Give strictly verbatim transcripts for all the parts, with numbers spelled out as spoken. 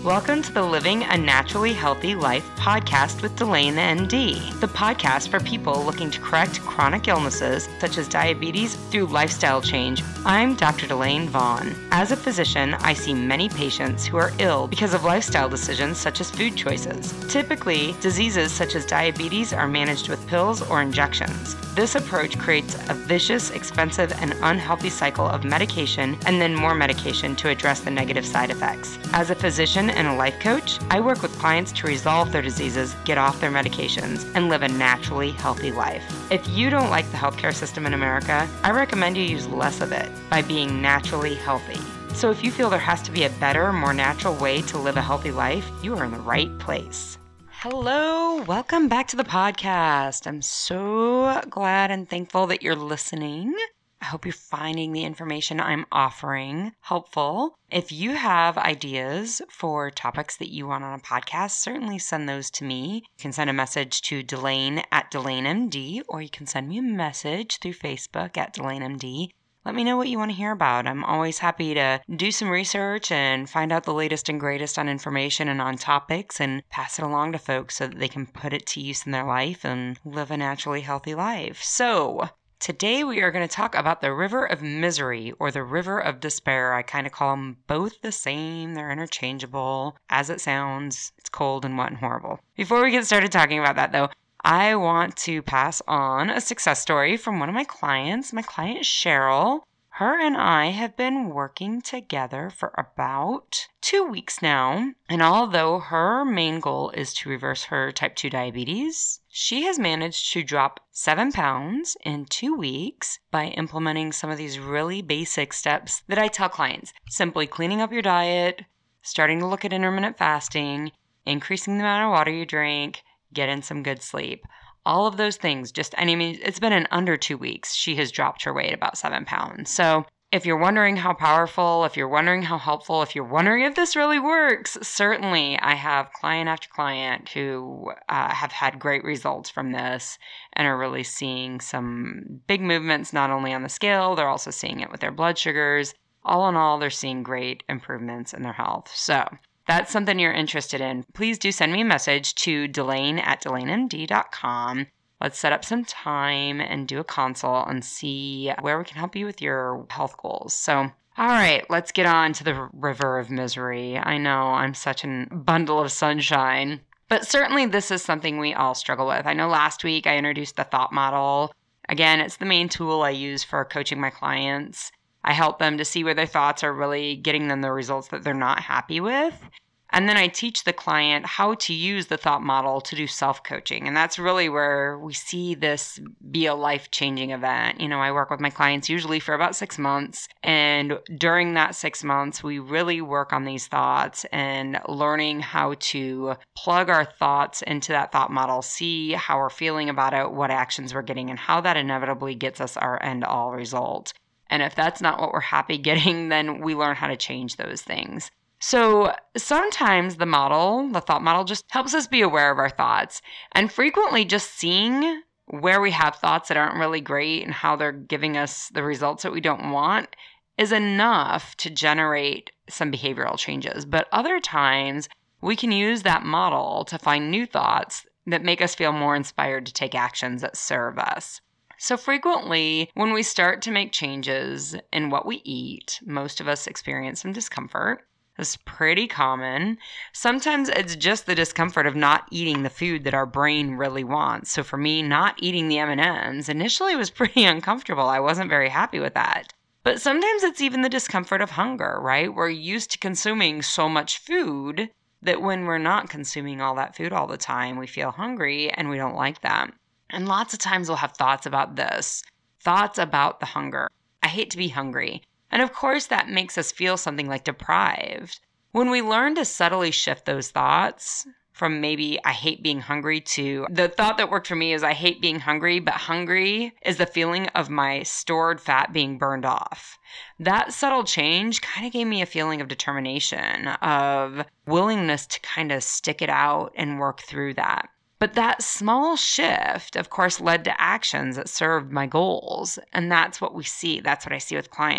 Welcome to the Living a Naturally Healthy Life podcast with Delane M D, the podcast for people looking to correct chronic illnesses such as diabetes through lifestyle change. I'm Doctor Delane Vaughn. As a physician, I see many patients who are ill because of lifestyle decisions such as food choices. Typically, diseases such as diabetes are managed with pills or injections. This approach creates a vicious, expensive, and unhealthy cycle of medication and then more medication to address the negative side effects. As a physician and a life coach, I work with clients to resolve their diseases, get off their medications, and live a naturally healthy life. If you don't like the healthcare system in America, I recommend you use less of it by being naturally healthy. So if you feel there has to be a better, more natural way to live a healthy life, you are in the right place. Hello, welcome back to the podcast. I'm so glad and thankful that you're listening. I hope you're finding the information I'm offering helpful. If you have ideas for topics that you want on a podcast, certainly send those to me. You can send a message to Delane at Delane M D, or you can send me a message through Facebook at Delane M D. Let me know what you want to hear about. I'm always happy to do some research and find out the latest and greatest on information and on topics and pass it along to folks so that they can put it to use in their life and live a naturally healthy life. So today we are going to talk about the river of misery or the river of despair. I kind of call them both the same. They're interchangeable. As it sounds, it's cold and wet and horrible. Before we get started talking about that though, I want to pass on a success story from one of my clients, my client Cheryl. Her and I have been working together for about two weeks now, and although her main goal is to reverse her type two diabetes, she has managed to drop seven pounds in two weeks by implementing some of these really basic steps that I tell clients. Simply cleaning up your diet, starting to look at intermittent fasting, increasing the amount of water you drink, get in some good sleep. All of those things, just, I mean, it's been in under two weeks. She has dropped her weight about seven pounds. So if you're wondering how powerful, if you're wondering how helpful, if you're wondering if this really works, certainly I have client after client who uh, have had great results from this and are really seeing some big movements, not only on the scale, they're also seeing it with their blood sugars. All in all, they're seeing great improvements in their health. So that's something you're interested in, please do send me a message to Delane at Delane M D dot com. Let's set up some time and do a consult and see where we can help you with your health goals. So, all right, let's get on to the river of misery. I know I'm such a bundle of sunshine, but certainly this is something we all struggle with. I know last week I introduced the thought model. Again, it's the main tool I use for coaching my clients. I help them to see where their thoughts are really getting them the results that they're not happy with. And then I teach the client how to use the thought model to do self-coaching. And that's really where we see this be a life-changing event. You know, I work with my clients usually for about six months. And during that six months, we really work on these thoughts and learning how to plug our thoughts into that thought model, see how we're feeling about it, what actions we're getting, and how that inevitably gets us our end-all result. And if that's not what we're happy getting, then we learn how to change those things. So sometimes the model, the thought model, just helps us be aware of our thoughts. And frequently just seeing where we have thoughts that aren't really great and how they're giving us the results that we don't want is enough to generate some behavioral changes. But other times we can use that model to find new thoughts that make us feel more inspired to take actions that serve us. So frequently, when we start to make changes in what we eat, most of us experience some discomfort. It's pretty common. Sometimes it's just the discomfort of not eating the food that our brain really wants. So for me, not eating the M and M's initially was pretty uncomfortable. I wasn't very happy with that. But sometimes it's even the discomfort of hunger, right? We're used to consuming so much food that when we're not consuming all that food all the time, we feel hungry and we don't like that. And lots of times we'll have thoughts about this, thoughts about the hunger. I hate to be hungry. And of course, that makes us feel something like deprived. When we learn to subtly shift those thoughts from maybe I hate being hungry to the thought that worked for me is I hate being hungry, but hungry is the feeling of my stored fat being burned off. That subtle change kind of gave me a feeling of determination, of willingness to kind of stick it out and work through that. But that small shift, of course, led to actions that served my goals. And that's what we see. That's what I see with clients.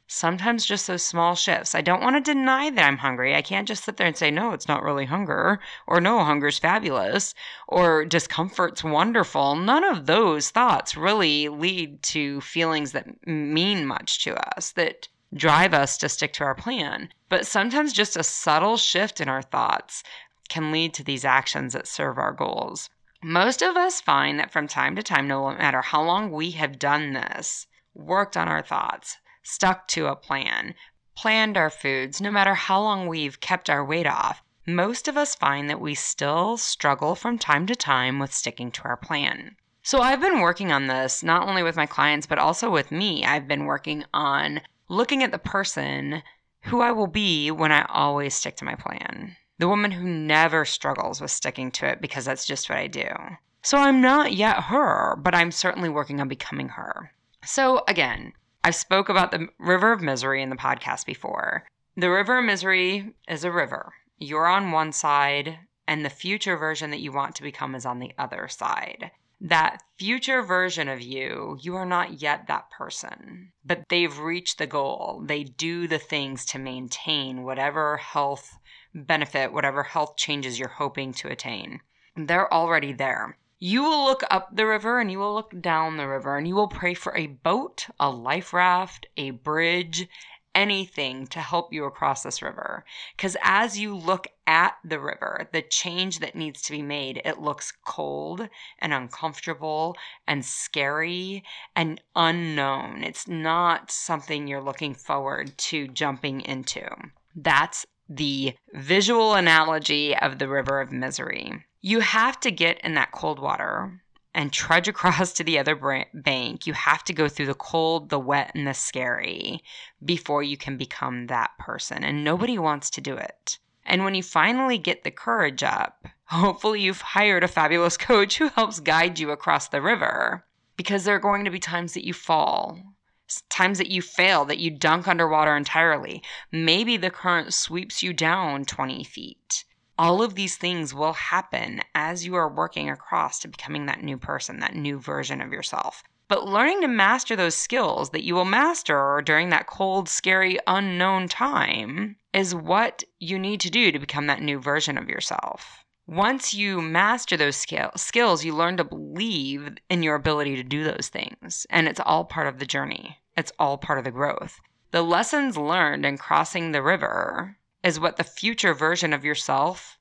Sometimes just those small shifts. I don't want to deny that I'm hungry. I can't just sit there and say, no, it's not really hunger, or no, hunger's fabulous, or discomfort's wonderful. None of those thoughts really lead to feelings that mean much to us, that drive us to stick to our plan. But sometimes just a subtle shift in our thoughts can lead to these actions that serve our goals. Most of us find that from time to time, no matter how long we have done this, worked on our thoughts, stuck to a plan, planned our foods, no matter how long we've kept our weight off, most of us find that we still struggle from time to time with sticking to our plan. So I've been working on this, not only with my clients, but also with me. I've been working on looking at the person who I will be when I always stick to my plan. The woman who never struggles with sticking to it because that's just what I do. So I'm not yet her, but I'm certainly working on becoming her. So again, I've spoke about the river of misery in the podcast before. The river of misery is a river. You're on one side, and the future version that you want to become is on the other side. That future version of you, you are not yet that person, but they've reached the goal. They do the things to maintain whatever health benefit, whatever health changes you're hoping to attain. They're already there. You will look up the river and you will look down the river and you will pray for a boat, a life raft, a bridge, anything to help you across this river. Because as you look at the river, the change that needs to be made, it looks cold and uncomfortable and scary and unknown. It's not something you're looking forward to jumping into. That's the visual analogy of the river of misery. You have to get in that cold water and trudge across to the other bank. You have to go through the cold, the wet, and the scary before you can become that person. And nobody wants to do it. And when you finally get the courage up, hopefully you've hired a fabulous coach who helps guide you across the river, because there are going to be times that you fall, times that you fail, that you dunk underwater entirely. Maybe the current sweeps you down twenty feet. All of these things will happen as you are working across to becoming that new person, that new version of yourself. But learning to master those skills that you will master during that cold, scary, unknown time is what you need to do to become that new version of yourself. Once you master those skill- skills, you learn to believe in your ability to do those things. And it's all part of the journey. It's all part of the growth. The lessons learned in crossing the river is what the future version of yourself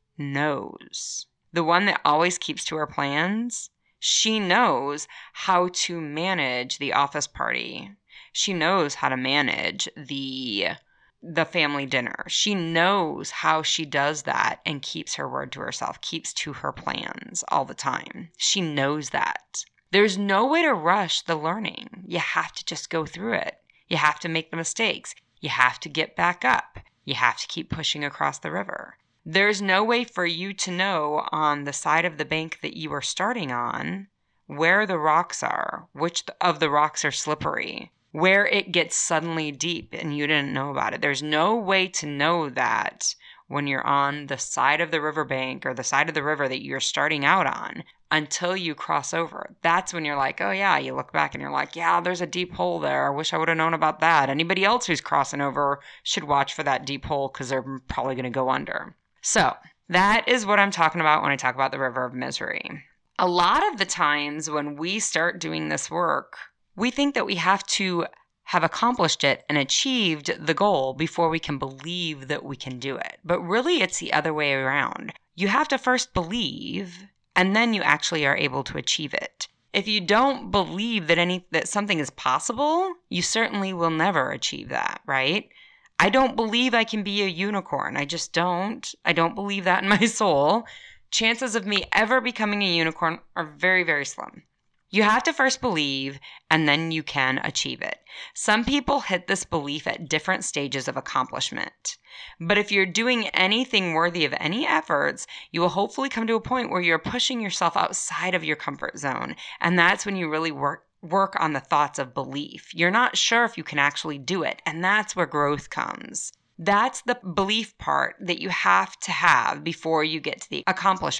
knows. The one that always keeps to her plans, she knows how to manage the office party. She knows how to manage the the family dinner. She knows how she does that and keeps her word to herself, keeps to her plans all the time. She knows that. There's no way to rush the learning. You have to just go through it. You have to make the mistakes. You have to get back up. You have to keep pushing across the river. There's no way for you to know on the side of the bank that you are starting on where the rocks are, which of the rocks are slippery, where it gets suddenly deep and you didn't know about it. There's no way to know that when you're on the side of the riverbank or the side of the river that you're starting out on until you cross over. That's when you're like, oh yeah, you look back and you're like, yeah, there's a deep hole there. I wish I would have known about that. Anybody else who's crossing over should watch for that deep hole because they're probably going to go under. So that is what I'm talking about when I talk about the river of misery. A lot of the times when we start doing this work, we think that we have to have accomplished it and achieved the goal before we can believe that we can do it. But really, it's the other way around. You have to first believe, and then you actually are able to achieve it. If you don't believe that any that something is possible, you certainly will never achieve that, right? I don't believe I can be a unicorn. I just don't. I don't believe that in my soul. Chances of me ever becoming a unicorn are very, very slim. You have to first believe, and then you can achieve it. Some people hit this belief at different stages of accomplishment. But if you're doing anything worthy of any efforts, you will hopefully come to a point where you're pushing yourself outside of your comfort zone. And that's when you really work work on the thoughts of belief. You're not sure if you can actually do it. And that's where growth comes. That's the belief part that you have to have before you get to the accomplishment.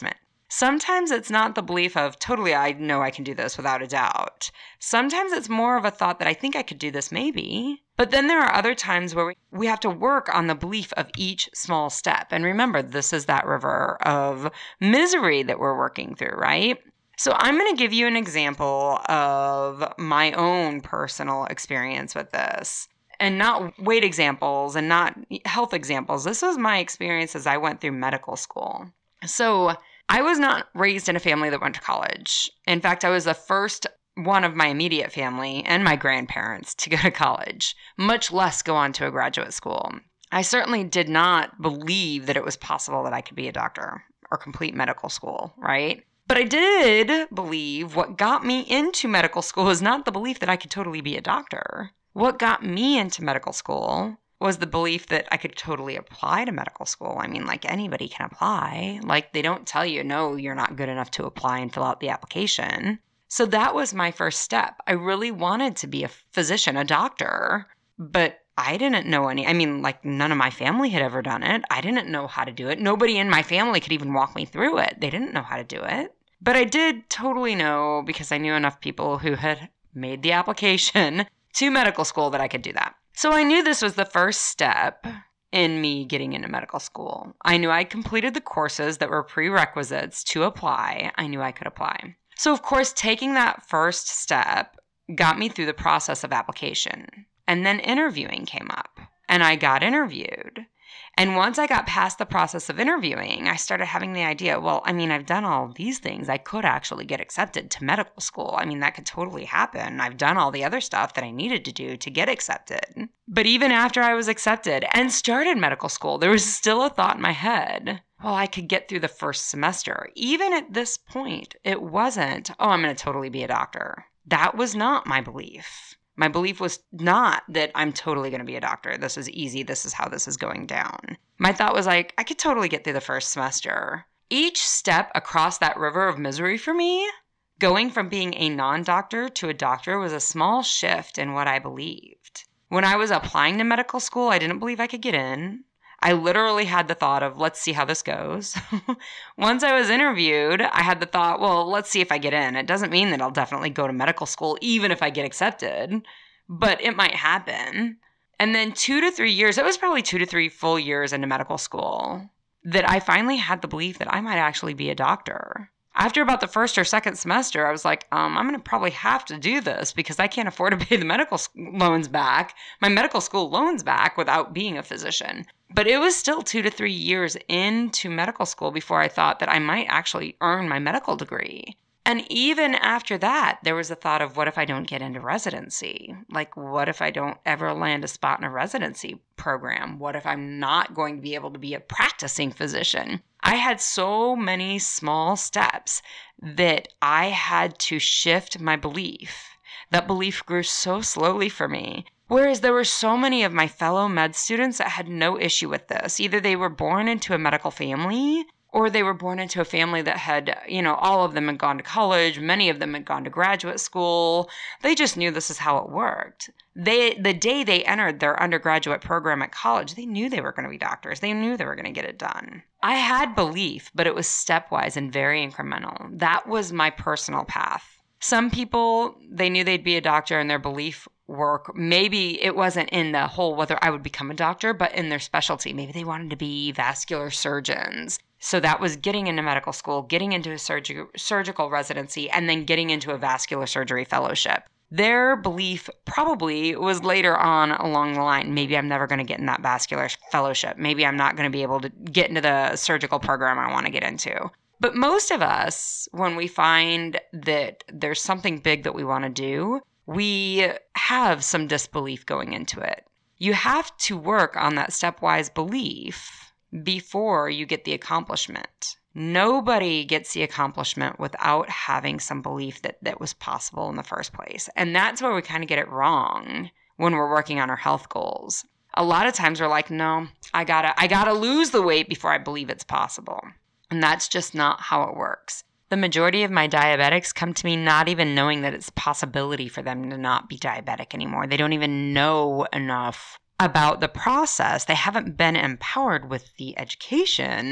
Sometimes it's not the belief of totally, I know I can do this without a doubt. Sometimes it's more of a thought that I think I could do this maybe. But then there are other times where we, we have to work on the belief of each small step. And remember, this is that river of misery that we're working through, right? So I'm going to give you an example of my own personal experience with this. And not weight examples and not health examples. This was my experience as I went through medical school. So I was not raised in a family that went to college. In fact, I was the first one of my immediate family and my grandparents to go to college, much less go on to a graduate school. I certainly did not believe that it was possible that I could be a doctor or complete medical school, right? But I did believe what got me into medical school was not the belief that I could totally be a doctor. What got me into medical school was the belief that I could totally apply to medical school. I mean, like anybody can apply. Like they don't tell you, no, you're not good enough to apply and fill out the application. So that was my first step. I really wanted to be a physician, a doctor, but I didn't know any. I mean, like none of my family had ever done it. I didn't know how to do it. Nobody in my family could even walk me through it. They didn't know how to do it. But I did totally know because I knew enough people who had made the application to medical school that I could do that. So I knew this was the first step in me getting into medical school. I knew I completed the courses that were prerequisites to apply. I knew I could apply. So of course, taking that first step got me through the process of application. And then interviewing came up and I got interviewed. And once I got past the process of interviewing, I started having the idea, well, I mean, I've done all these things. I could actually get accepted to medical school. I mean, that could totally happen. I've done all the other stuff that I needed to do to get accepted. But even after I was accepted and started medical school, there was still a thought in my head, well, I could get through the first semester. Even at this point, it wasn't, oh, I'm going to totally be a doctor. That was not my belief. My belief was not that I'm totally going to be a doctor. This is easy. This is how this is going down. My thought was like, I could totally get through the first semester. Each step across that river of misery for me, going from being a non-doctor to a doctor, was a small shift in what I believed. When I was applying to medical school, I didn't believe I could get in. I literally had the thought of, let's see how this goes. Once I was interviewed, I had the thought, well, let's see if I get in. It doesn't mean that I'll definitely go to medical school, even if I get accepted, but it might happen. And then two to three years, it was probably two to three full years into medical school, that I finally had the belief that I might actually be a doctor. After about the first or second semester, I was like, um, I'm going to probably have to do this because I can't afford to pay the medical loans back, my medical school loans back without being a physician. But it was still two to three years into medical school before I thought that I might actually earn my medical degree. And even after that, there was a thought of, what if I don't get into residency? Like, what if I don't ever land a spot in a residency program? What if I'm not going to be able to be a practicing physician? I had so many small steps that I had to shift my belief. That belief grew so slowly for me. Whereas there were so many of my fellow med students that had no issue with this. Either they were born into a medical family, or they were born into a family that had, you know, all of them had gone to college. Many of them had gone to graduate school. They just knew this is how it worked. They, the day they entered their undergraduate program at college, they knew they were going to be doctors. They knew they were going to get it done. I had belief, but it was stepwise and very incremental. That was my personal path. Some people, they knew they'd be a doctor and their belief work, maybe it wasn't in the whole whether I would become a doctor, but in their specialty. Maybe they wanted to be vascular surgeons. So that was getting into medical school, getting into a surg- surgical residency, and then getting into a vascular surgery fellowship. Their belief probably was later on along the line, maybe I'm never going to get in that vascular fellowship. Maybe I'm not going to be able to get into the surgical program I want to get into. But most of us, when we find that there's something big that we want to do, we have some disbelief going into it. You have to work on that stepwise belief before you get the accomplishment. Nobody gets the accomplishment without having some belief that that was possible in the first place. And that's where we kind of get it wrong when we're working on our health goals. A lot of times we're like, no, I gotta, I gotta lose the weight before I believe it's possible. And that's just not how it works. The majority of my diabetics come to me not even knowing that it's a possibility for them to not be diabetic anymore. They don't even know enough about the process. They haven't been empowered with the education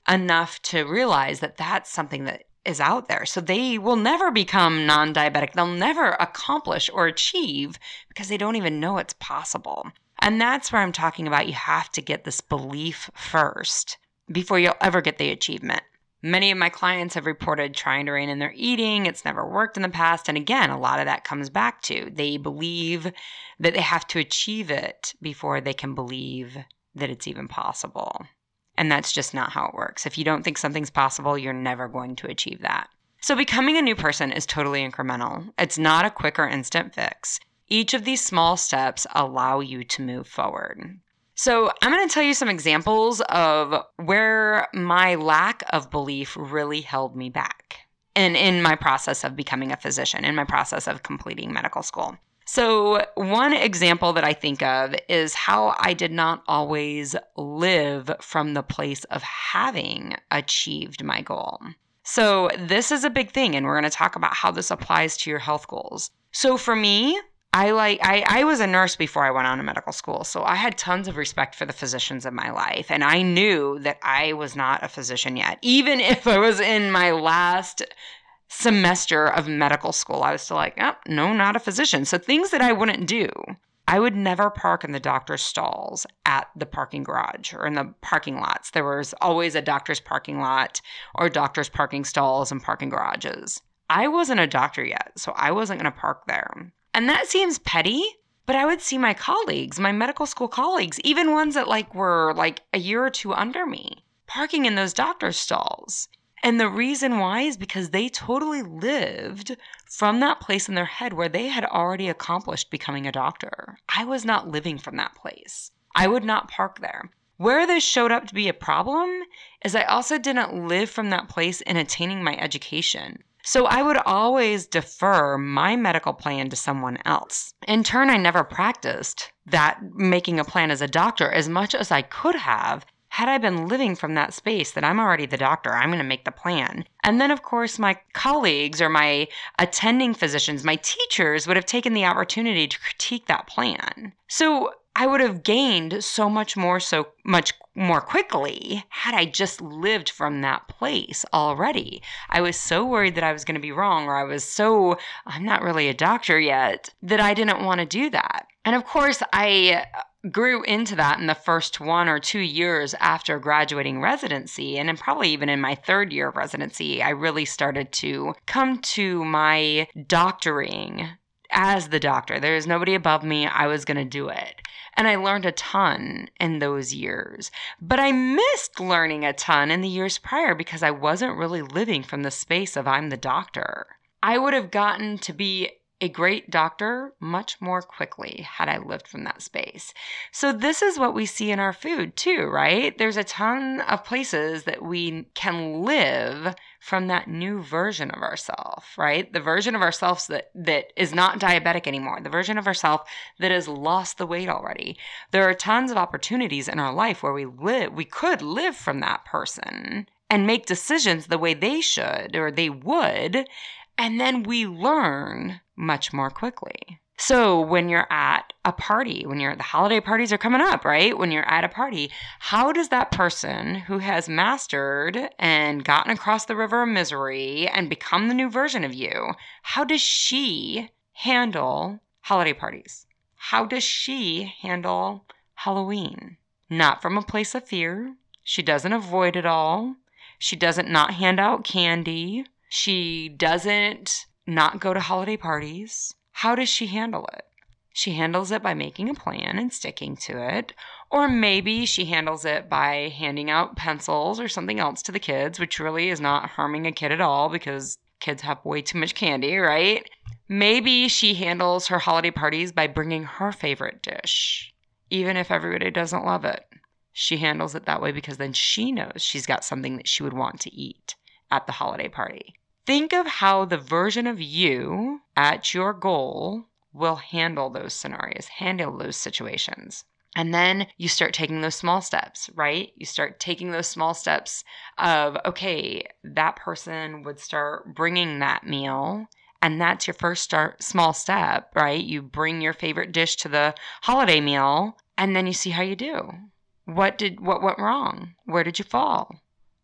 enough to realize that that's something that is out there. So they will never become non-diabetic. They'll never accomplish or achieve because they don't even know it's possible. And that's where I'm talking about you have to get this belief first before you'll ever get the achievement. Many of my clients have reported trying to rein in their eating. It's never worked in the past. And again, a lot of that comes back to they believe that they have to achieve it before they can believe that it's even possible. And that's just not how it works. If you don't think something's possible, you're never going to achieve that. So becoming a new person is totally incremental. It's not a quick or instant fix. Each of these small steps allow you to move forward. So I'm going to tell you some examples of where my lack of belief really held me back and in my process of becoming a physician, in my process of completing medical school. So one example that I think of is how I did not always live from the place of having achieved my goal. So this is a big thing, and we're going to talk about how this applies to your health goals. So for me, I like I, I was a nurse before I went on to medical school, so I had tons of respect for the physicians in my life, and I knew that I was not a physician yet. Even if I was in my last semester of medical school, I was still like, oh, no, not a physician. So things that I wouldn't do, I would never park in the doctor's stalls at the parking garage or in the parking lots. There was always a doctor's parking lot or doctor's parking stalls and parking garages. I wasn't a doctor yet, so I wasn't going to park there. And that seems petty, but I would see my colleagues, my medical school colleagues, even ones that like were like a year or two under me, parking in those doctor's stalls. And the reason why is because they totally lived from that place in their head where they had already accomplished becoming a doctor. I was not living from that place. I would not park there. Where this showed up to be a problem is I also didn't live from that place in attaining my education. So I would always defer my medical plan to someone else. In turn, I never practiced that making a plan as a doctor as much as I could have had I been living from that space that I'm already the doctor, I'm going to make the plan. And then, of course, my colleagues or my attending physicians, my teachers would have taken the opportunity to critique that plan. So I would have gained so much more, so much more quickly had I just lived from that place already. I was so worried that I was going to be wrong, or I was so, I'm not really a doctor yet, that I didn't want to do that. And of course, I grew into that in the first one or two years after graduating residency. And then probably even in my third year of residency, I really started to come to my doctoring as the doctor. There was nobody above me. I was going to do it. And I learned a ton in those years. But I missed learning a ton in the years prior because I wasn't really living from the space of I'm the doctor. I would have gotten to be a great doctor much more quickly had I lived from that space. So this is what we see in our food too, right? There's a ton of places that we can live from that new version of ourselves, right? The version of ourselves that, that is not diabetic anymore, the version of ourselves that has lost the weight already. There are tons of opportunities in our life where we live, we could live from that person and make decisions the way they should or they would, and then we learn much more quickly. So when you're at a party, when you're the holiday parties are coming up, right? When you're at a party, how does that person who has mastered and gotten across the river of misery and become the new version of you, how does she handle holiday parties? How does she handle Halloween? Not from a place of fear. She doesn't avoid it all. She doesn't not hand out candy. She doesn't not go to holiday parties. How does she handle it? She handles it by making a plan and sticking to it. Or maybe she handles it by handing out pencils or something else to the kids, which really is not harming a kid at all because kids have way too much candy, right? Maybe she handles her holiday parties by bringing her favorite dish, even if everybody doesn't love it. She handles it that way because then she knows she's got something that she would want to eat at the holiday party. Think of how the version of you at your goal will handle those scenarios, handle those situations. And then you start taking those small steps, right? You start taking those small steps of, okay, that person would start bringing that meal. And that's your first start, small step, right? You bring your favorite dish to the holiday meal, and then you see how you do. What did what went wrong? Where did you fall?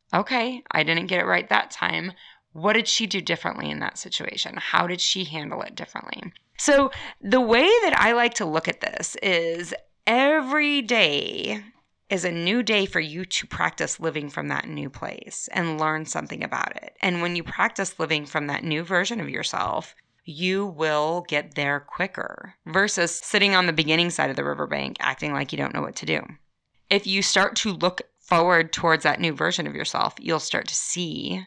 Okay, I didn't get it right that time. What did she do differently in that situation? How did she handle it differently? So the way that I like to look at this is every day is a new day for you to practice living from that new place and learn something about it. And when you practice living from that new version of yourself, you will get there quicker versus sitting on the beginning side of the riverbank acting like you don't know what to do. If you start to look forward towards that new version of yourself, you'll start to see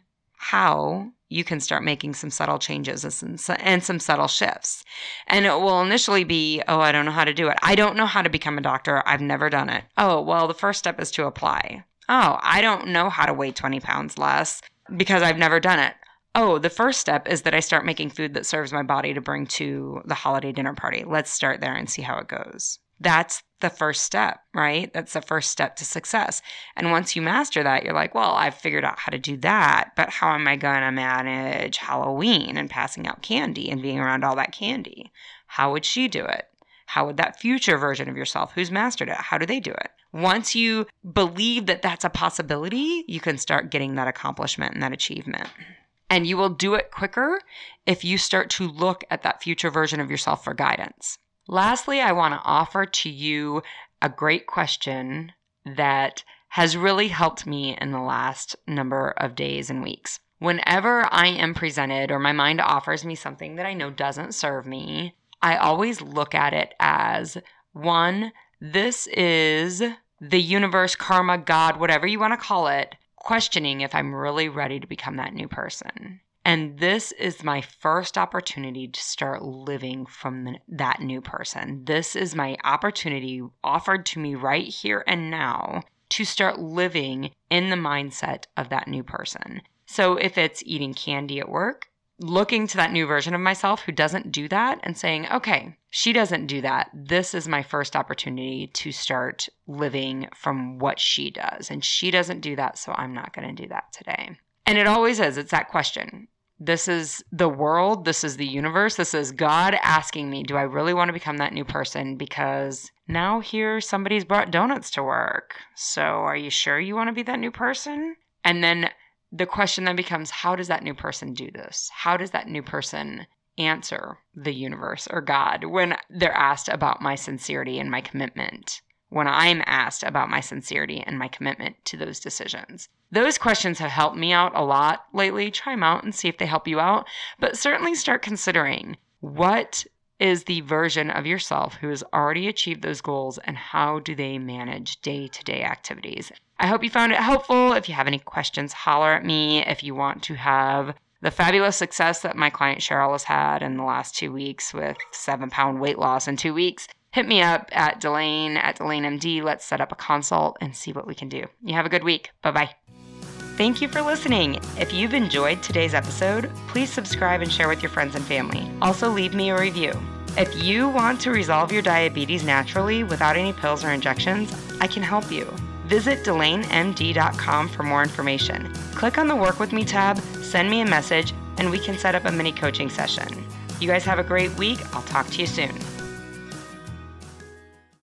how you can start making some subtle changes and some, and some subtle shifts. And it will initially be, oh, I don't know how to do it. I don't know how to become a doctor. I've never done it. Oh, well, the first step is to apply. Oh, I don't know how to weigh twenty pounds less because I've never done it. Oh, the first step is that I start making food that serves my body to bring to the holiday dinner party. Let's start there and see how it goes. That's the first step, right? That's the first step to success. And once you master that, you're like, well, I've figured out how to do that, but how am I going to manage Halloween and passing out candy and being around all that candy? How would she do it? How would that future version of yourself who's mastered it, how do they do it? Once you believe that that's a possibility, you can start getting that accomplishment and that achievement. And you will do it quicker if you start to look at that future version of yourself for guidance. Lastly, I want to offer to you a great question that has really helped me in the last number of days and weeks. Whenever I am presented or my mind offers me something that I know doesn't serve me, I always look at it as, one, this is the universe, karma, God, whatever you want to call it, questioning if I'm really ready to become that new person. And this is my first opportunity to start living from the, that new person. This is my opportunity offered to me right here and now to start living in the mindset of that new person. So if it's eating candy at work, looking to that new version of myself who doesn't do that and saying, okay, she doesn't do that. This is my first opportunity to start living from what she does. And she doesn't do that, so I'm not going to do that today. And it always is. It's that question. This is the world. This is the universe. This is God asking me, do I really want to become that new person? Because now here somebody's brought donuts to work. So are you sure you want to be that new person? And then the question then becomes, how does that new person do this? How does that new person answer the universe or God when they're asked about my sincerity and my commitment? When I'm asked about my sincerity and my commitment to those decisions. Those questions have helped me out a lot lately. Try them out and see if they help you out. But certainly start considering, what is the version of yourself who has already achieved those goals and how do they manage day-to-day activities? I hope you found it helpful. If you have any questions, holler at me. If you want to have the fabulous success that my client Cheryl has had in the last two weeks with seven pound weight loss in two weeks, hit me up at Delane at Delane M D. Let's set up a consult and see what we can do. You have a good week. Bye-bye. Thank you for listening. If you've enjoyed today's episode, please subscribe and share with your friends and family. Also, leave me a review. If you want to resolve your diabetes naturally without any pills or injections, I can help you. Visit Delane M D dot com for more information. Click on the Work With Me tab, send me a message, and we can set up a mini coaching session. You guys have a great week. I'll talk to you soon.